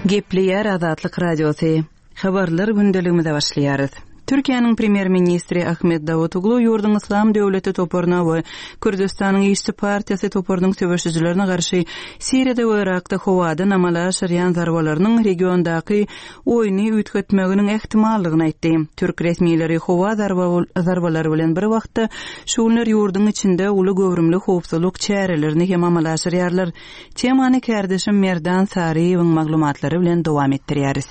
Gepleýär Azatlyk Radiosy. Habarlar gündeligimizde başlaýarys. Türkiýanyň premier ministri Ahmet Davutoglu ýurdun Islam döwleti toporuna we Kürdistanyň Işçy partiýasy toporunyň söwüşçilerine garşy Siriýada we Irakda howadan amala aşyrýan zarwalarynyň regiondaky oýny üýtgetmeginiň ehtimallygyny aýtdy. Türk resmiýetleri howa zarwalary bilen bir wagtda şular ýurdun içinde uly göwrümli howpsuzlyk çärelerini hem amala aşyrýarlar. Temany kardeşim Merdan Sariýewiň maglumatlary bilen dowam etdirýäris.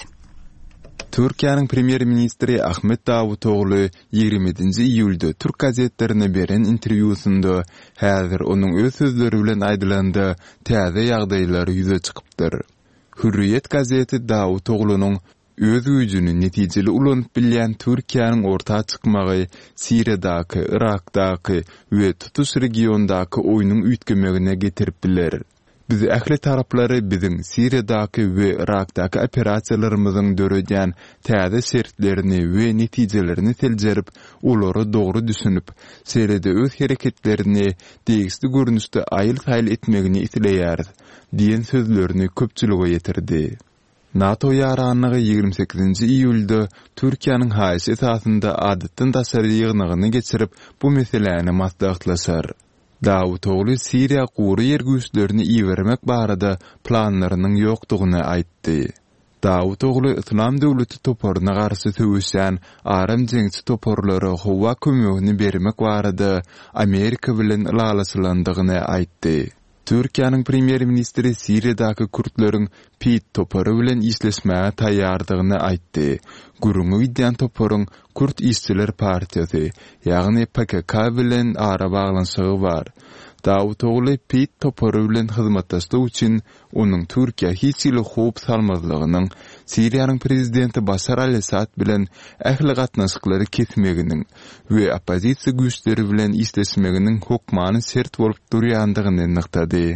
Türkiýanyň premier ministri Ahmet Davutoglu 20-nji iýulda Türk gazetlerine beren interwýusynda häzir onuň öz sözleri bilen aýdylandy täze ýagdaýlar ýüze çykypdyr. Hürriyet gazeti Davutoglunyň öz güýjüni netijeli ulanyp bilýän Türkiýanyň orta çykmagy Siriýadaky, Irakdaky we tutuş regiondaky oýnyň üýtgemegine getirip biler. Biz ähli taraplary biziň Siriýadaky we Irakdaky operasiýalarymyzyň döredýän täze şertlerini we netijelerini teljerip, olary dogry düşünüp, serede öz hereketlerini degişli görnüşde aýyl-taýyl etmegini isleýär, diýen sözlerini köpçülige ýetirdi. NATO ýaranlygy 28-nji iýulda Türkiýanyň haýsy esasynda adatdan daşary ýygnygyny geçirip, bu meseleni maslahatlaşar. Davutoglu Siriýa gury ýer güýçlerini iýermek barada planlarynyň ýokdugyny aýtdy. Davutoglu Islam döwleti toporuna garşy söwüşýän aram jeňçi toporlary howa kömegini bermek barada Amerika bilen ýalaşylandygyny aýtdy. Türkiýanyň premier ministri Siriýadaky Kürtleriň PYD toporu bilen isleşmäge taýýardygyny aýtdy. Gurungy iddiýan toporuň Kürt İşçiler Partiýasy, ýagny PKK bilen ara baglanşygy bar. Davutoglu PYD toporu bilen hyzmatdaşlyk üçin onuň Türkiýa hiç ýyly howp salmazlygynyň Siriýanyň prezidenti Başar al-Esad bilen ähli gatnaşyklary kesmeginiň we opozisiýa güýçleri bilen isleşmeginiň hukmany sert bolup durýandygyny nyktady.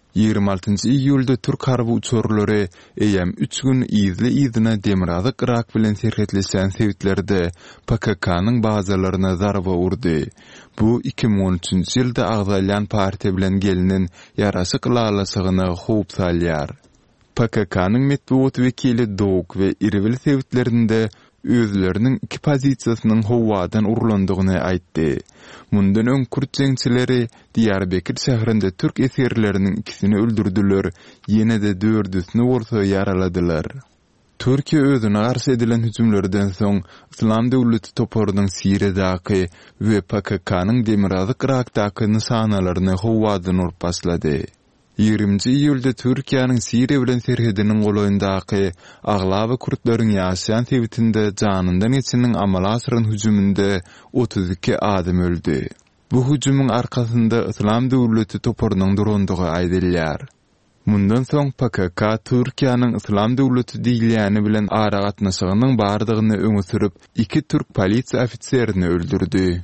26-njy iýulda Türk harby uçurlary eýem 3 gün izle Demirazak Irak bilen serhetleşen sewitlerde PKK-nyň bazalaryna zarba urdy. Bu 2013-nji ýylda agzalyan partiýa bilen gelinen ýaraşyk ýalaşygyna howp salýar. PKK-nyň medeniýet wekili Dowuk we Irbil sewitlerinde özleriniň iki pozisiýasynyň howadan urulandygyny aýtdy. Mundan öň Kürt jeňçileri Diyarbekir şäherinde Türk eserleriniň ikisini öldürdiler, ýene-de 4-üsini bolsa yaraladylar. Türkiýe özüne garşy edilen hüjümlerden soň Islam döwleti toporunyň Siriýadaky we PKK-nyň Demirazak Irakdaky nysanalarını howadan urup başlady. 20-nji iýulda Türkiýanyň Siriýa bilen serhediniň golaýyndaky Aglaby Kürtleriň ýaşaýan sewitinde janyndan geçiniň amala asyryň hüjüminde 32 adam öldü. Bu hüjümüň arkasynda Islam döwleti toporunyň durandygy aýdylýar. Mundan soň PKK Türkiýanyň Islam döwleti diýilýäni bilen ara gatnaşygynyň bardygyny öňe sürüp 2 türk polisiýa ofitserini öldürdi.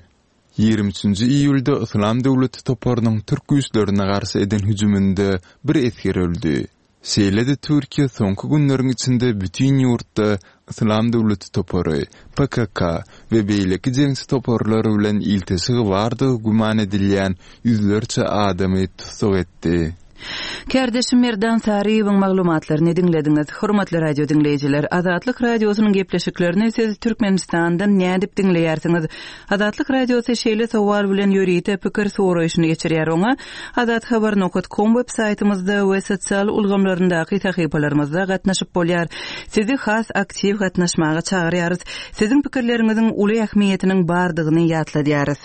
23-nji iýulda Islam döwleti toporunyň türk güýçlerine garşy eden hüjüminde bir esker öldü. Şeýle-de Türkiýe soňky günleriň içinde bütün ýurtda Islam döwleti toporu, PKK we beýleki jeňçi toporlary bilen iltisagy bardygy guman edilýän ýüzlerçe adamy tutsak etdi. Kardeşim Merdan Sariýewiň maglumatlaryny dinlediňiz. Hormatly radio dinleýijiler, Azatlyk radiosynyň gepleşiklerini siz Türkmenistandan nädip dinleýärsiňiz? Azatlyk radiosu şeýle sowal bilen ýörite pikir soraýyşyny geçirýär oňa. azathabar.com web saýtymyzda we sosial ulgamlaryndaky sahypalaryňyzda gatnaşyp bolýar. Sizi has aktiv gatnaşmaga çagyrýarys. Siziň pikirleriňiziň uly ähmiýetiniň bardygyny ýatladýarys.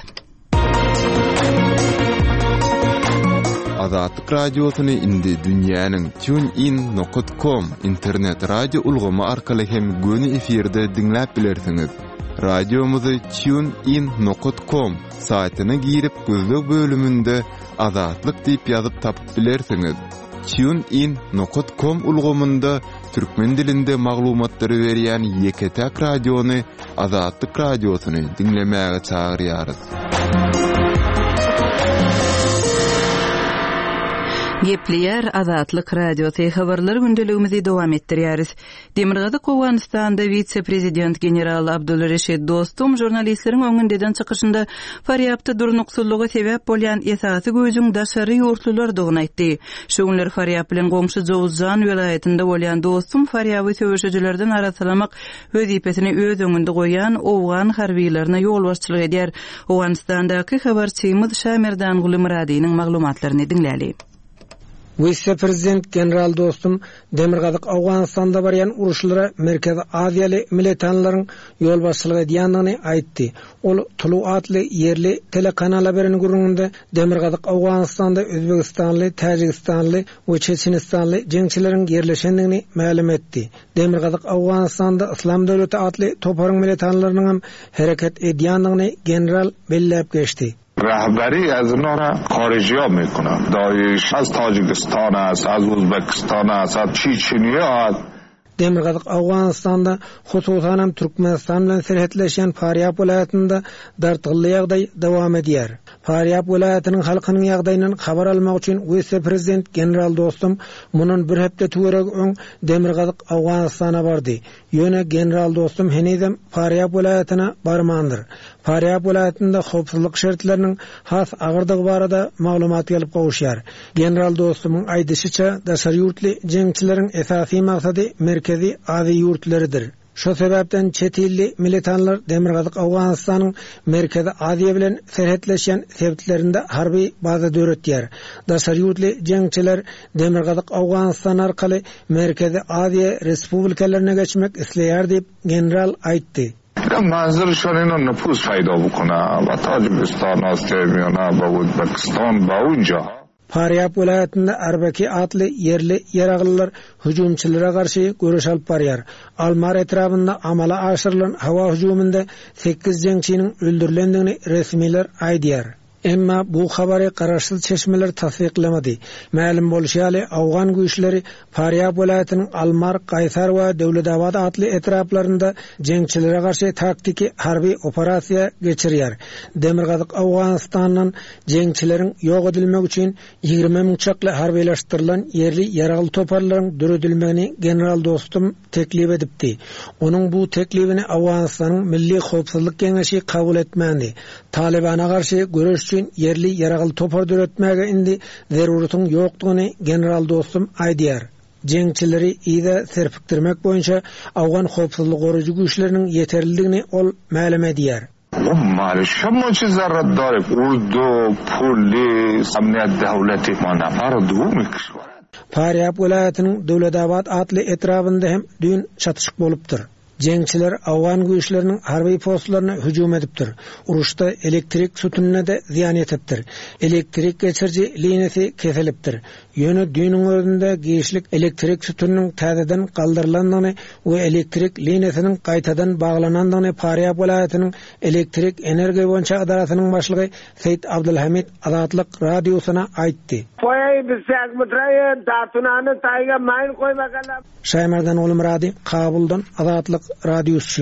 Azatlyk radiosyny indi dünýäniň tunein.com internet radio ulgamy arkaly hem göni efirde dinläp bilersiňiz. Radiomuzy tunein.com saýtyna girip gözlük bölüminde Azatlyk diýip ýazyp tapyp bilersiňiz. tunein.com ulgamynda türkmen dilinde maglumatlary berýän ýeketäk radiony Azatlyk radiosyny dinlemäge çagyrýarys. Gepleyer Azatlyk Radiosu habarlar gündeligimizi dowam etdirýäris. Demirgazyk Owganystanda vice-prezident general Abdulreşid Dostum jurnalistleriň öňünden çykyşynda Faryapda durnuksullygy sebäp bolýan esasy gözüň daşary ýurtlulardygyny aýtdy. Şu günler Faryap bilen goňşy Jowuzjan welaýatynda bolýan Dostum Faryaby söwüşçilerden arasalamak wezipesini öz öňünde goýan Owgan harbiýlerine ýolbaşçylyk edýär. Owganystandaky habarçymyz Şamerdan Gulumradynyň maglumatlaryny dinläli. Vice-prezident general Dostum Demirgazyk Awganystanda barýan uruşlara Merkez Aziýaly militanlaryň ýolbaşçylyk edýändigini aýtdy. Ol Tulu adly yerli telekanala beren gurulmada Demirgazyk Awganystanda Özbegistanly, Tajikistanly we Çeçenistanly jeňçileriň yerleşendigini ma'lum etdi. Demirgazyk Awganystanda Islam döwleti adly toparyň militanlarynyň hereket edýändigini general belläp geçdi. رهبری از اونا را خارجی ها میکنن. داعش از تاجیکستان است، از ازبکستان است، از چیچنیه است. Demirgazyk Awganystanda hususan Türkmenistan bilen serhetleşen Faryap welaýatynda dartygly ýagdaý dowam edýär. Faryap welaýatynyň halkynyň ýagdaýyndan habar almak üçin vice-prezident general Dostum munun bir hepde töwereg öň Demirgazyk Awganystana bardy. Ýöne general Dostum henizem Faryap welaýatyna barmandyr. Faryap welaýatynda howpsuzlyk şertleriniň has agyrdygy barada maglumat gelip gowuşýar. General Dostumyň aýdyşyça daşary ýurtly jeňçileriň esasy maksady merkezi ady ýurtleridir. Şo sebäpden çet illi militanlar Demirgazyk Awganystanyň merkezi Aziýa bilen serhetleşen sebitlerinde harby baza döretýär. Daşary ýurtly jeňçiler Demirgazyk Awganystan arkaly merkezi Aziýa respublikalaryna geçmek isleýär diýip general aýtdy. منظورشون اینو نفوذ پیدا بکنه و تاجیکستان است که میانه با ازبکستان با اونجا. Faryap welaýatynda Arbaki adly yerli ýaraglylar hüjumçylara garşy görüş alyp barýar. Almar etrafynda amala aşyrylan hawa hüjumynda 8 jeňçiniň öldürilendigini resmiler aýdýar. Emma bu habary garaşsyz çeşmeler tasdiklemedi. Ma'lum bolýaly Awgan güýçleri Faryap welaýatynyň Almar, Gaýsar we Döwledabad adly etraplarynda jeňçilere garşy taktiki harby operasiýa geçirýär. Demirgazyk Awganystanyň jeňçileriň ýok edilmek üçin 20 000 çakly harbylaşdyrylan yerli ýaragly toparlaryň döredilmegini general Dostum teklip edipdi. Onuň bu teklibini Awganystanyň Milli Howpsuzlyk Keňeşi kabul etmändi. Talibana garşy görüş üçün yerli ýaragly topar döretmäge indi zeruratyň ýokdugyny general Dostum aýdýar. Jeňçileri ýa serpikdirmek boýunça Awgan howpsuzlyk goruju güýçleriniň ýeterliligini ol ma'lum edýär. مال شما چه ضرر داره؟ اردو، پلیس، امنیت دولتی ما نمردم کشور. Faryap welaýatynyň Döwledabad adly etrafynda hem dün çatışyk bolupdyr. Jeňçiler Awgan güýçleriniň harby postlaryna hüjum edipdir. Uruşda elektrik sütununa da ziyan etipdir. Elektrik geçirji liniýasy kesilipdir. Ýöne düýnüň özünde giýişlik elektrik sütunynyň täzeden galdyrylandygyny we elektrik liniýasynyň gaýtadan baglanandygyny Faryap welaýatynyň elektrik energiýa boýunça adaratynyň başlygy Seyit Abdulhamid Azatlyk radiosyna aýtdy. Şaýmardan Gulumrady, Kabuldan Azatlyk radiosu.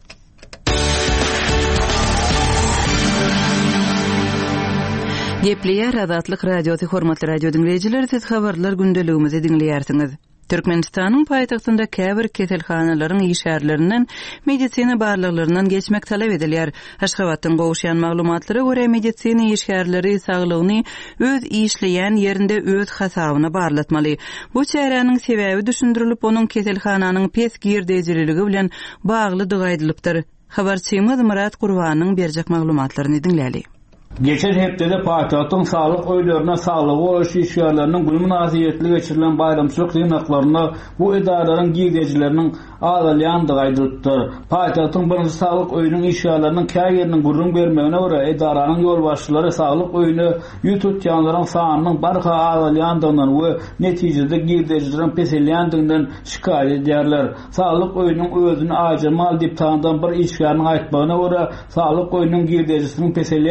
Gepleyer Azatlyk Radiosu hormatly radio dinleýijiler, siz habarlar gündeligimizi dinleýärsiňiz. Türkmenistanyň paýtagtynda käbir keselhanalaryň işärlerinden medisina barlyklaryndan geçmek talap edilýär. Aşgabatdan gowuşan maglumatlary görä medisina işärleri saglygyny öz işleýän ýerinde öz hasabyna barlatmaly. Bu çäräniň sebäbi düşündirilip onuň keselhananyň pes girdejiligi bilen baglydygy aýdylypdyr. Habarçymyz Murat Gurbanyň berjek maglumatlaryny dinläli. Geçen hepdede paýtagtyň saglyk öýlerine saglygy goýuş işgärleriniň gül münasibetli geçirilen bayramçylyk ýygnaklarynda bu edaralaryň giýdejileriniň azalýandygy aýdylypdyr. Paýtagtyň birinji saglyk öýüniň işgärleriniň käýeriniň gurrun bermegine görä edaranyň ýolbaşçylary saglyk öýüni ýututýanlaryň sanynyň barha azalýandygyndan we netijede giýdejileriň peselýändiginden şikaýet edýärler. Saglyk öýüniň özüni ajamal diýip tanıdan bir işgärniň aýtmagyna görä saglyk öýüniň giýdejisiniň peselýänligi üçin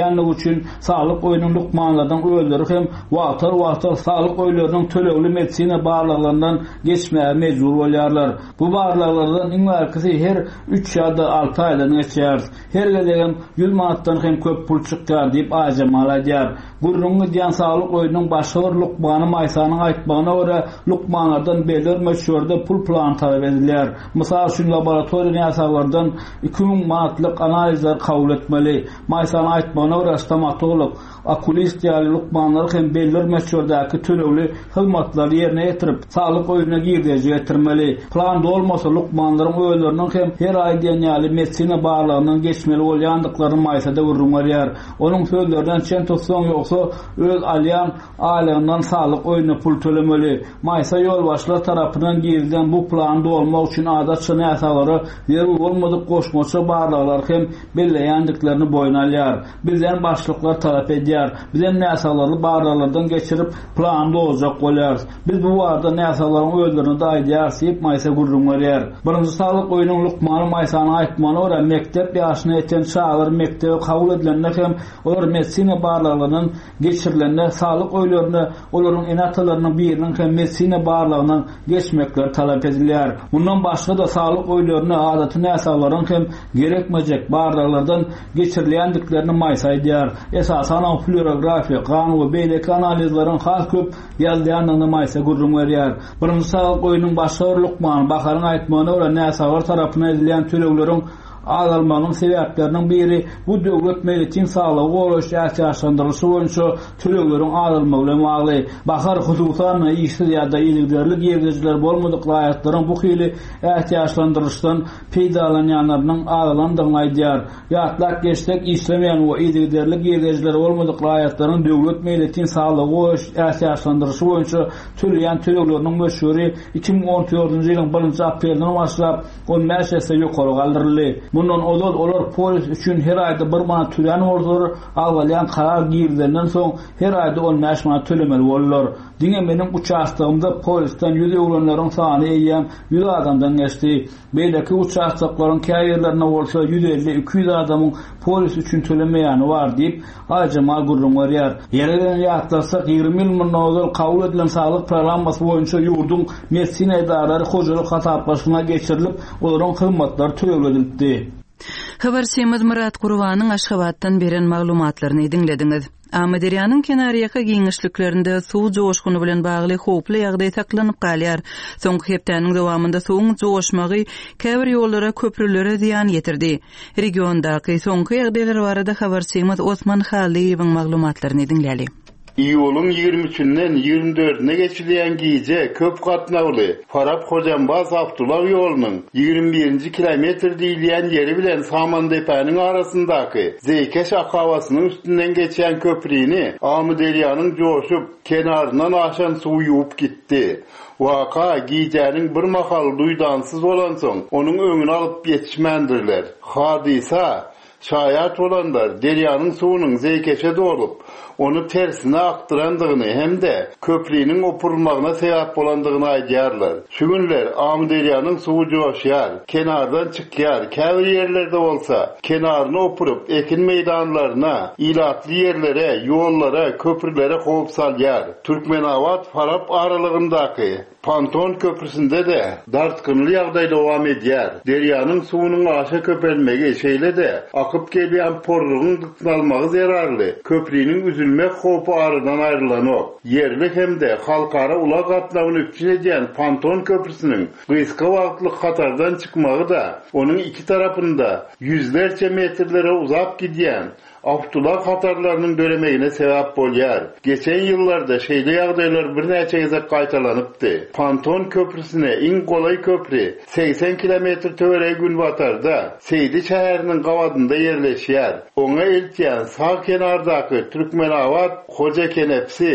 üçin saglyk oýunyň lukmanlardan öldürip hem wagtar saglyk oýlarynyň tölegli medisina barlyklaryndan geçmäge mejbur bolýarlar. Bu barlyklardan iň barkysy her 3 ýa-da 6 aýdan geçýär. Her gelegen 100 manatdan hem köp pul çykýar diýip ajamal aýdýar. Gurrungy diýen saglyk oýunyň başga bir lukmany maýsanyň aýtmagyna görä lukmanlardan beler meşhurda pul plan talap edilýär. Mysal üçin laboratoriýa ýasaglardan 2000 manatlyk analizler kabul etmeli. Maýsanyň aýtmagyna görä stomatolog, okulist ýaly lukmanlar hem beler meşhurdaky tölegli hyzmatlary ýerine ýetirip saglyk oýunyna girdiňi getirmeli. Plan bolmasa lukmanlaryň öýleriniň hem her aý diýen ýaly medisina barlygyndan geçmeli bolýandyklaryny maýsada görünýär. Onuň sözlerinden çen tutsaň ýoksa öz alýan aýlygyndan saglyk oýunyna pul tölemeli. Maýsa ýolbaşçylar tarapyndan girilýän bu plan dolmak üçin adatça näsalara ýer bolmadyk goşmaça barlyklar hem belleýändiklaryny boýun alýar. Bizden başlyklar talap edýär. Bizden näsalary barlyklardan geçirip plan dolajak bolýar. Biz bu arada näsalaryň öýlerini de aýdýarsyp maýsa gurrunýar. Birinji saglyk oýunyň lukmany maýsanyň aýtmagyna görä mektep ýaşyna ýeten çağlar mektebe kabul edilende hem olar medisina barlyklaryndan geçirilende saglyk oýlaryny olaryň enatalarynyň biriniň hem medisina barlygyndan geçmekler talap edilýär. Bundan başga da saglyk oýlaryny adaty näsalaryň hem gerekmejek barlyklardan geçirilýändiklerini maýsa aýdýar. Esasan fluorografiýa, kan we beýleki analizlaryň has köp ýalyanyny maýsa gurrunýar. Birinji saglyk oýunyň başga bir lukmany bakaryň aýtmagyna görä näsalar tarapyndan edilýän tölegleriň azalmanyň sebäpleriniň biri bu döwlet medeniýet saglygy golaş ýaşandyrysy boýunça tölegleriň azalmagy bilen bagly. Bakar hususan ýyşy ýa-da ýygyderlik ýerleşler bolmadyk laýatlaryň bu hili ýaşandyrysdan peýdalanýanlarynyň azalandygyny aýdýar. Ýatlak geçsek işlemeýän we ýygyderlik ýerleşler bolmadyk laýatlaryň döwlet medeniýet saglygy golaş ýaşandyrysy boýunça töleýän tölegleriniň meşhuri 2014-nji ýylyň 1-nji aprelden başlap 15 ýaşa ýokary galdyryldy. Bundan olar polis üçün her ayda 1 manat tölen boldur, awalyan karar girdenden soň her ayda 15 manat tölemeli bolurlar. Diňe menin uçastygymda polisden 100 ýoğlanlaryň sany eýýän 100 adamdan geçdi. Beýleki uçastaklaryň käýerlerine bolsa 150-200 adamyň polis üçün tölemeýäni bar diýip ajamal gurrunýar. Ýerden ýatlasak 20 milyon kabul edilen saglyk programmasy boýunça ýurdun medisina edarary hojalyk hataplaşyna geçirilip olaryň hyzmatlary tölegledildi. Habar Semid Murat Gurbanyň Aşgabatdan beren maglumatlaryny dinlediňiz. Amaderyanyň kenarýaka giňişliklerinde suw joşguny bilen bagly howply ýagdaý saklanyp galýar. Soňky hepdeniň dowamında suwuň joşmagy käbir ýollara, köprülere ziýan ýetirdi. Regiondaky soňky ýagdaýlar barada Habar Semid Osman Haliýewiň maglumatlaryny dinläli. İýulyň 23-den 24-ne geçilýän giýje köp gatnawly Farap Hojambaz Abdullah ýolunyň 21-nji kilometr diýilýän ýeri bilen Samandepäniň arasyndaky Zeykeş akawasynyň üstünden geçýän köprüni Amuderyanyň joşup kenaryndan aşan suw ýuwup gitdi. Waka giýjäniň bir mahal duýdansyz bolan soň onuň öňüne alyp ýetişmendirler. Hadisa şaýat bolanlar derýanyň suwunyň Zeykeşe dorup onu tersine aktırandygyny hemde köprüniň opurulmagyna sebäp bolandygyny aýdýarlar. Şu günler Amuderyanyň suwy joşýar, kenardan çykýar. Käbir ýerlerde bolsa, kenaryny opurup ekin meýdanlaryna, ilatly ýerlere, ýollara, köprülere howp salýar. Türkmenawat Farap aralygyndaky Panton köprüsinde de dartkynly ýagdaý dowam edýär. Derýanyň suwunyň aşa köpelmegi şeýle de akyp gelýän porlugyň dıknalmagy zerarly. Köprüniň üzülmek howpy aradan aýrylanok. Yerlik hemde halkara ulak gatnawyny üçin edýän Panton köprüsiniň gysga wagtlyk hatardan çykmagy da onuň iki tarapynda yüzlerce metrlere uzap gidýän Abdullah hatarlarynyň dönemegine sebäp bolýar. Geçen ýyllarda şeýle ýagdaýlar bir näçe gezek gaýtalanypdy. Panton köprüsine iň golay köprü 80 kilometr töwereg Günbatarda Seydi şäheriniň gawatynda ýerleşýär. Oňa eltýän sağ kenardaky Türkmenawat Hoja Kenepsi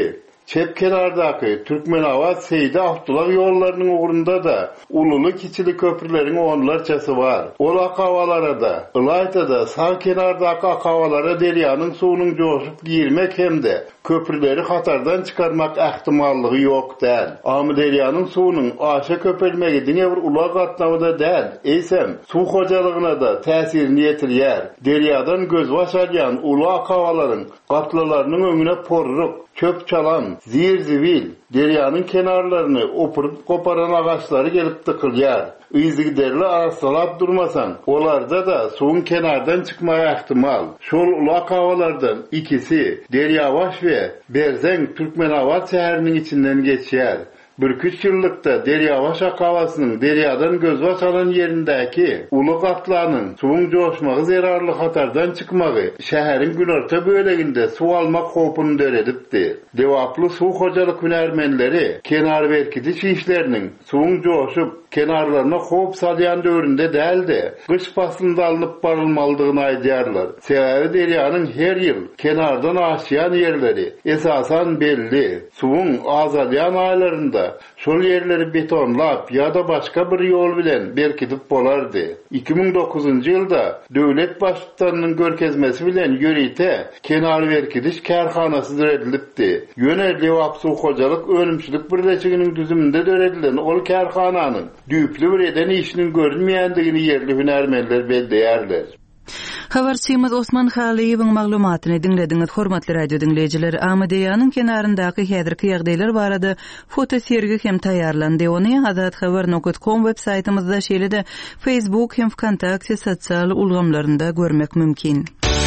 çep kenardaki Türkmenawat Seydi Abdullah yollarının uğrunda da ululu kiçili köprülerin onlarçası var. Ol akavalara da, Ilaytada sağ kenardaki akavalara deryanın suunun coşup girmek hem de köprüleri hatardan çıkarmak ehtimallığı yok değil. Ama deryanın suunun aşa köpelmegi dine bir ula katlamada değil. Eysem, su hocalığına da tesirini yetiryer. Deryadan göz başaryan ula akavaların katlalarının önüne porruk, çöp çalan, zir-zivil, deryanın kenarlarını opurup koparan ağaçları gelip tıkılyar. Izgiderli arasalap durmasan, olarda da suun kenardan çıkmaya ihtimal. Şol ulak havalardan ikisi, Deryavaş ve Berzen Türkmenawat şehrinin içinden geçer. 1-2 yıllıkta Deryavaş akavasının deryadan gözbaş alan yerindeki ulu katlanın suun coşmağı zerarlı hatardan çıkmağı şehrin günorta böleginde su almak hopunu döredipdi. Devaplı su hocalık hünermenleri kenar verkitiş işlerinin suun coşup kenarlarına hop salyan dövründe değildi. Kış faslında alınıp barılmalığını aydıyarlar. Sebebi deryanın her yıl kenardan aşayan yerleri esasen belli. Suun azalyan aylarında şol yerleri betonlap ya da başka bir yol bilen berkitip bolardı. 2009 yılda devlet başlıklarının görkezmesi bilen yörite kenar berkitiş kärhanasy düredilipdi. Yönerli Wapsu hocalyk önümçülük birleşiginin düzümünde döredilen ol kärhananyň düýplü bir eden işinin görünmeýändigini yerli hünermenler belleýärler. Habarçymyz Osman Haliýewiň maglumatyny dinlediňiz, hormatly radio dinleýijiler. Amadeýanyň kenaryndaky häzirki ýagdaýlar barada foto sergi hem taýýarlandy. Ony azathabar.com web saytymyzda şeýle-de Facebook hem Wkontakte sosial ulgamlarynda görmek mümkin.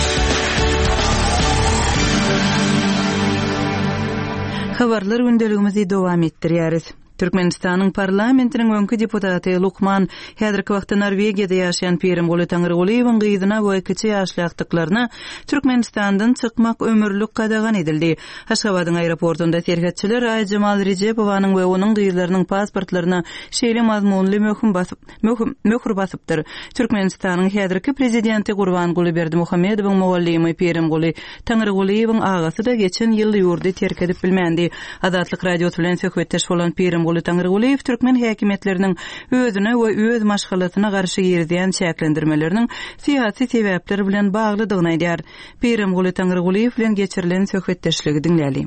Habarlar gündeligimizi dowam etdirýäris. Türkmenistanyň parlamentiniň öňkü deputaty Lukman häzirki wagtda Norwegiýada ýaşaýan Pirimguly Taňrygulyň gyzyna we kiçi ýaşlykdyklaryna Türkmenistandan çykmak ömürlük gadagan edildi. Aşgabatyň aeroportunda serhetçiler Aýjamal Rejepowanyň we onuň gyzlarynyň pasportlaryna şeýle mazmunly möhür basypdyr. Türkmenistanyň häzirki prezidenti Gurbanguly Berdimuhammedowyň mugallimy Pirimguly Taňrygulyň agasy da geçen ýyl ýurdy terk edip bilmendi. Azatlyk radio bilen söhbetdeş bolan Pirimguly Taňryguly Türkmen häkimetleriniň özüne we öz maşgalatyna garşy ýerdiýän çäklendirmeleriniň syýasy sebäpleri bilen baglydygyny aýdýar. Pirimguly Taňryguly bilen geçirilen söhbetdeşligi dinläýäli.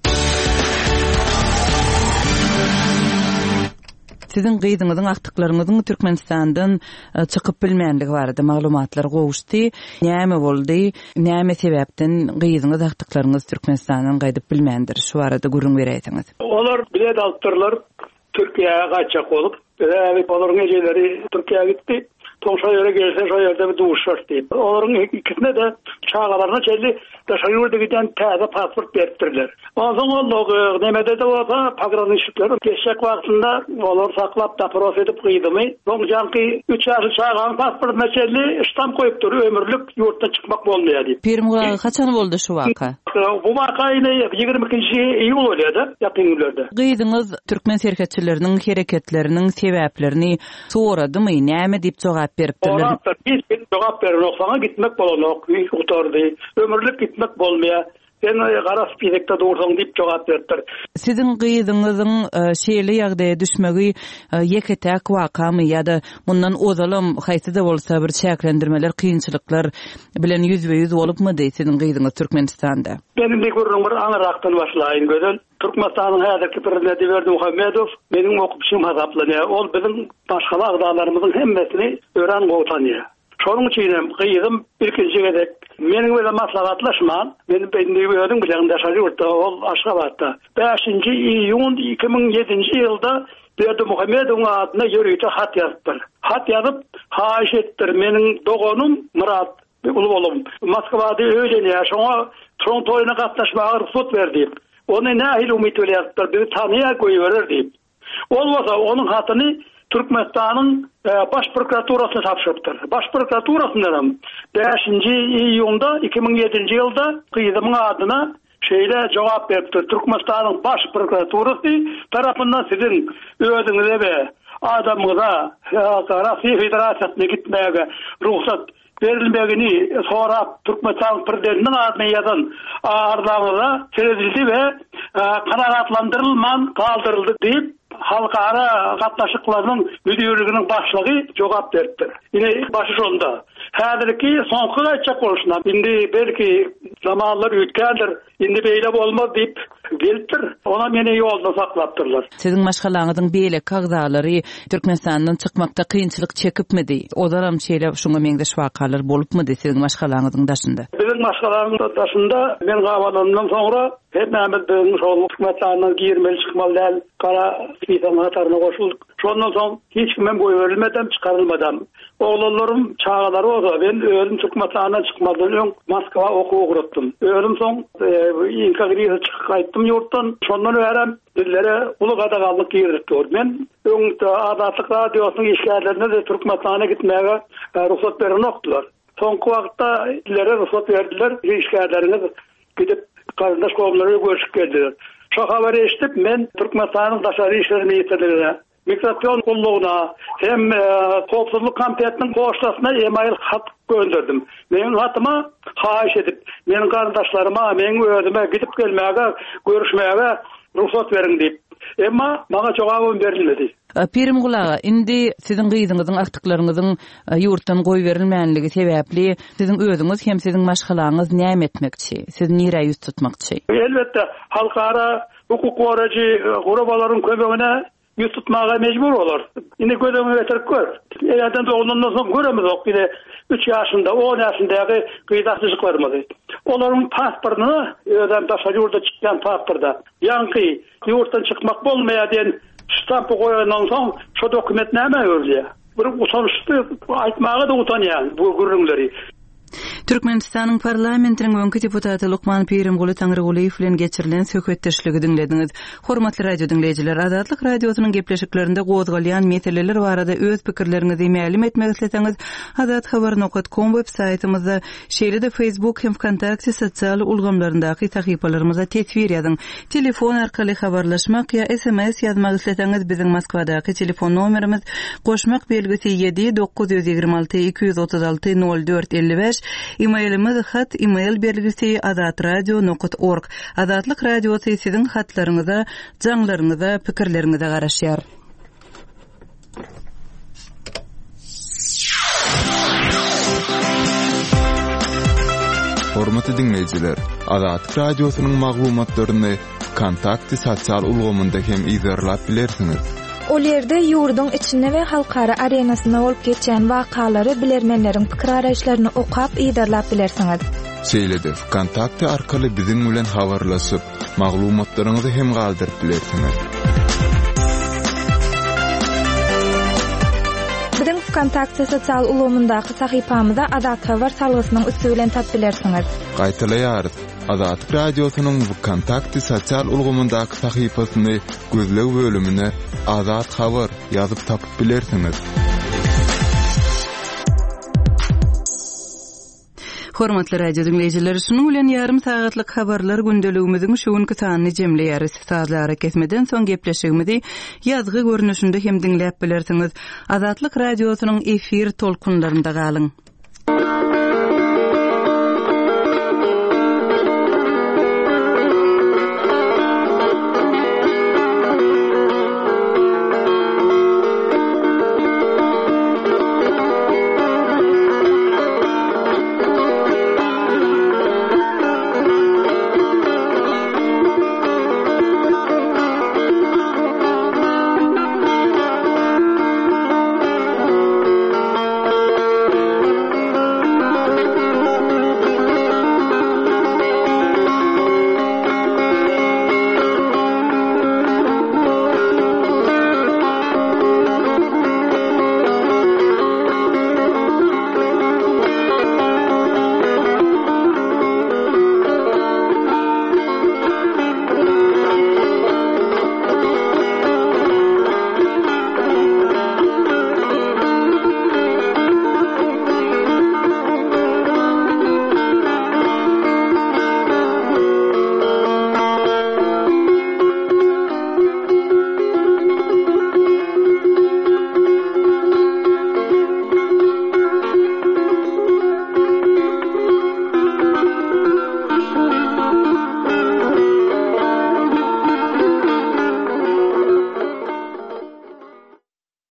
Sizin gyzyňyzyň aktyklaryňyzyň Türkmenistandan çykyp bilmänligi barada maglumatlar gowuşdy. Näme boldy? Näme sebäpden gyzyňyz aktyklaryňyz Türkmenistandan gaýdyp bilmändir? Şu barada gurrun bereýsiňiz. Olar bilet alptyrlar Türkiýäge gaçak bolup, olaryň ejeleri Türkiýäge gitdi. Toşa ýere gelse şo ýerde bir duşar diýip. Olaryň ikisine de çağalaryna çelli daşa ýurda giden täze pasport beripdirler. Oňa ol nemede de bolsa pograniçlikler geçek wagtynda olar saklap da profet edip gydymy. Soňjanky 3 ýaşy çağan pasport meselli iştam koýup dur, ömürlük ýurtdan çykmak bolmaýar diýip. Pirimguly kaçan boldy şu waka? Bu wakaýyny 22-nji iýul bolýardy, ýakyn günlerde. Gyzyňyz Türkmen serhetçileriniň hereketleriniň sebäplerini soradymy? Näme diýip jogap beripdirler? Biz jogap berýäroksaňa gitmek bolanok, utardy. Ömürlük gitmek bolmaýar. Sen garas pidekde dursaň diýip jogap beripdir. Sizin gyzyňyzyň şeýle ýagdaýa düşmegi ýeketäk wakamy ýa-da mundan ozalym haýsy da bolsa bir çäklendirmeler, kynçylyklar bilen ýüzbe-ýüz bolupmy diýip sizin gyzyňyz Türkmenistanda? Benim de görürüm bir anaraktan başlaýyn gözel. Türkmenistanyň häzirki prezidenti Berdimuhammedow meniň okupşym hasaplanyr. Ol bizim başga agdalarymyzyň hemmesini ören gowtanýar. Şonuň üçin gyzym ilkinji gedek meniň bilen maslahatlaşman, benim beýnegi ödüm bilen daşarypdy ol Aşgabatda. 5-nji iýun 2007-nji ýylda Berdimuhammedowyň adyna ýörüýte hat ýazdyr. Hat ýazyp, haýyş etdir meniň dogonum Murat ulu bolum Moskwada öýlenýär, şoňa Toronto'yna gatnaşmagy ruhsat berdi. Ony nähil umyt edýärdir, bir tanyýar goýberer diýip. Olmasa onuň hatyny Türkmenistanyň baş prokuraturasyna tapşyrdyr. Baş prokuraturasyndan 5-nji iýunda 2007-nji ýylda gyzymyň adyna şeýle jogap beripdir. Türkmenistanyň baş prokuraturasy tarapyndan sizin özüňize we adamyňyza Russiýa Federasiýasyna gitmäge ruhsat verilmegini sorap Türkmenistan prezidentinin adına yazan aralığında seredildi ve kanaatlandırılman kaldırıldı deyip halkara katnaşıklarının müdürlüğünün başlığı cevap verdi. Yine başı sonunda. Häzirki soňky açak bolşuna. Indi belki zamanlar ütkendir. Indi beýle bolmaz diýip gelipdir. Ona meni ýolda saklapdyrlar. Siziň maşgalaňyzyň beýle kagdalary Türkmenistandan çykmakda kynçylyk çekipmidi? Odaram şeýle şuňa meňdeş wakalar bolupmydy siziň maşgalaňyzyň daşynda? Biziň maşgalaňyzyň daşynda men gawalandan soňra hepmämiz şol Türkmenistandan girmeli çykmaly däl. Kara fiýdan hatarına goşuldyk. Şondan soň hiç kim boý verilmeden çykarylmadan. Oğlanlarım çağaları olsa ben özüm Türkmenistandan çykmadan öň Moskwa okuw gurupdym. Özüm soň inkagriýa çykyp gaýtdym ýurtdan. Şondan öýrem dillere uly gadagallyk girdik. Men öňde Azatlyk radiosynyň işgärlerine de Türkmenistana gitmäge ruhsat berenokdylar. Soňky wagtda dillere ruhsat berdiler. İşgärlerine gidip kardeş gowlary görüşip geldiler. Şu haberi eşitip men Türkmenistanyň daşary işleri ministrligine mikrofon kulluğuna hem Kopsuzluk Komitetinin poştasına e-mail hat gönderdim. Benim hatıma haýyş edip, benim kardeşlerime, benim özüme gidip gelmäge, görüşmäge ruhsat verin deyip. Emma bana jogabym berilmedi. Pirim gulaga, indi siziň gyzyňyzyň aktyklaryňyzyň ýurtdan goý berilmänligi sebäpli siziň özüňiz hem siziň maşgalaňyz näme etmekçi? Siz nire ýüz tutmakçy? Elbetde halkara hukuk goraji gurabalaryň kömegine yüz tutmağa mecbur olur. Yine gözümü getirip gör. Eğerden de ondan sonra göremiz yok. Bir de 3 yaşında, 10 yaşındaki kıyıdaksızlıklarımızı. Onların pasportunu, öden taşa yurda çıkan pasportda, yankı, yurttan çıkmak olmaya diyen stampı koyandan sonra şu dokument neyme öyle? Bunu utanıştı, aytmağa da utanıyan bu gürrünleri. Türkmenistanyň parlamentiniň öňki deputaty Lukman Pirimguly Taňryguliýew bilen geçirilen söhbetdeşligi dinlediňiz. Hormatly radio dinleýijiler, Azatlyk radiosynyň gepleşiklerinde gozgalýan meseleler barada öz pikirleriňizi ma'lum etmek isleseňiz, azathabar.com web saýtymyzda, şeýle-de Facebook hem Kontakty sosial ulgamlaryndaky sahypalarymyza tesvir ýazyň. Telefon arkaly habarlaşmak ýa SMS ýazmak isleseňiz, biziň Moskwadaky telefon nomerimiz goşmak belgisi 7-926-236-0455. E-mailimiz hat e-mail belgisi azatradio.org. Azatlyk radiosy siziň hatlaryňyza, jaňlaryňyza, pikirleriňize garaşýar. Hormatly dinleýijiler, Azatlyk radiosynyň maglumatlaryny Kontakty sosial ulgamynda hem izlerlap bilersiňiz. Ol ýerde ýurdun içinde we halkara arenasyna bolup geçen wakalary bilermenleriň pikir araýşlaryny okap ýerlap bilersiňiz. Şeýle-de Kontakty arkaly biziň bilen habarlaşyp, maglumatlaryňyzy hem galdyryp bilersiňiz. Biziň Kontakty sosial ulgamyndaky sahypamyza Azat Habar salgysynyň üstü bilen tap bilersiňiz. Gaýtalaýarys. Azatlyk radiosynyň Kontakty sosial ulgamyndaky sahypasyny gözlew bölümine Azat Habar ýazyp tapyp bilersiňiz. Hormatly radio dinleýijiler, şunuň bilen ýarym sagatlyk habarlar gündeligimiziň şu günkü sanyny jemleýäris. Saatlara kesmeden soň gepleşigimizi ýazgy görnüşinde hem dinläp bilersiňiz. Azatlyk radiosynyň efir tolkunlarynda galyň.